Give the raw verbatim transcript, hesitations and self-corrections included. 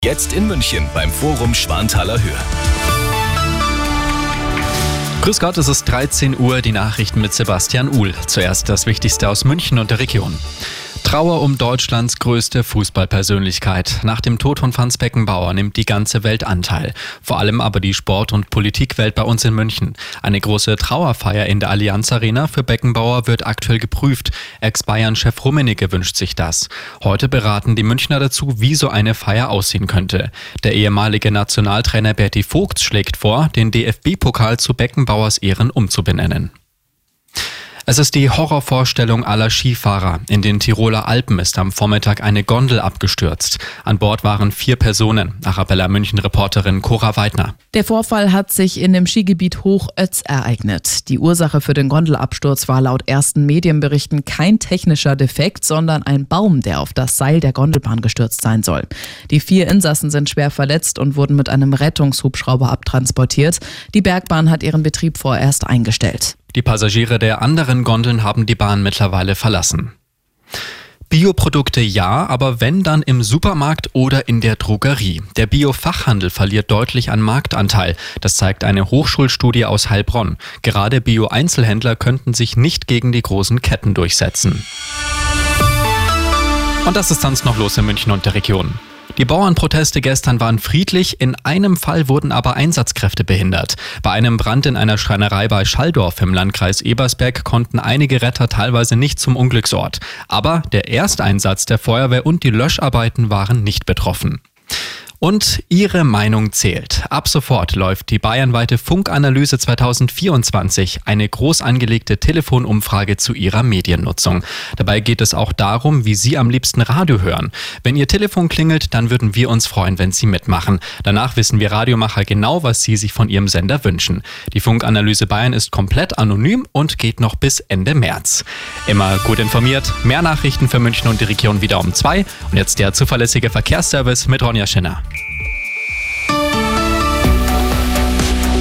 Jetzt in München beim Forum Schwanthaler Höhe. Grüß Gott, es ist dreizehn Uhr, die Nachrichten mit Sebastian Uhl. Zuerst das Wichtigste aus München und der Region. Trauer um Deutschlands größte Fußballpersönlichkeit. Nach dem Tod von Franz Beckenbauer nimmt die ganze Welt Anteil. Vor allem aber die Sport- und Politikwelt bei uns in München. Eine große Trauerfeier in der Allianz Arena für Beckenbauer wird aktuell geprüft. Ex-Bayern-Chef Rummenigge wünscht sich das. Heute beraten die Münchner dazu, wie so eine Feier aussehen könnte. Der ehemalige Nationaltrainer Berti Vogts schlägt vor, den D F B-Pokal zu Beckenbauers Ehren umzubenennen. Es ist die Horrorvorstellung aller Skifahrer. In den Tiroler Alpen ist am Vormittag eine Gondel abgestürzt. An Bord waren vier Personen. Arabella München-Reporterin Cora Weidner. Der Vorfall hat sich in dem Skigebiet Hochötz ereignet. Die Ursache für den Gondelabsturz war laut ersten Medienberichten kein technischer Defekt, sondern ein Baum, der auf das Seil der Gondelbahn gestürzt sein soll. Die vier Insassen sind schwer verletzt und wurden mit einem Rettungshubschrauber abtransportiert. Die Bergbahn hat ihren Betrieb vorerst eingestellt. Die Passagiere der anderen Gondeln haben die Bahn mittlerweile verlassen. Bioprodukte ja, aber wenn, dann im Supermarkt oder in der Drogerie. Der Bio-Fachhandel verliert deutlich an Marktanteil. Das zeigt eine Hochschulstudie aus Heilbronn. Gerade Bio-Einzelhändler könnten sich nicht gegen die großen Ketten durchsetzen. Und das ist sonst noch los in München und der Region. Die Bauernproteste gestern waren friedlich, in einem Fall wurden aber Einsatzkräfte behindert. Bei einem Brand in einer Schreinerei bei Schalldorf im Landkreis Ebersberg konnten einige Retter teilweise nicht zum Unglücksort. Aber der Ersteinsatz der Feuerwehr und die Löscharbeiten waren nicht betroffen. Und Ihre Meinung zählt. Ab sofort läuft die bayernweite Funkanalyse zweitausendvierundzwanzig, eine groß angelegte Telefonumfrage zu Ihrer Mediennutzung. Dabei geht es auch darum, wie Sie am liebsten Radio hören. Wenn Ihr Telefon klingelt, dann würden wir uns freuen, wenn Sie mitmachen. Danach wissen wir Radiomacher genau, was Sie sich von Ihrem Sender wünschen. Die Funkanalyse Bayern ist komplett anonym und geht noch bis Ende März. Immer gut informiert, mehr Nachrichten für München und die Region wieder um zwei. Und jetzt der zuverlässige Verkehrsservice mit Ronja Schinner.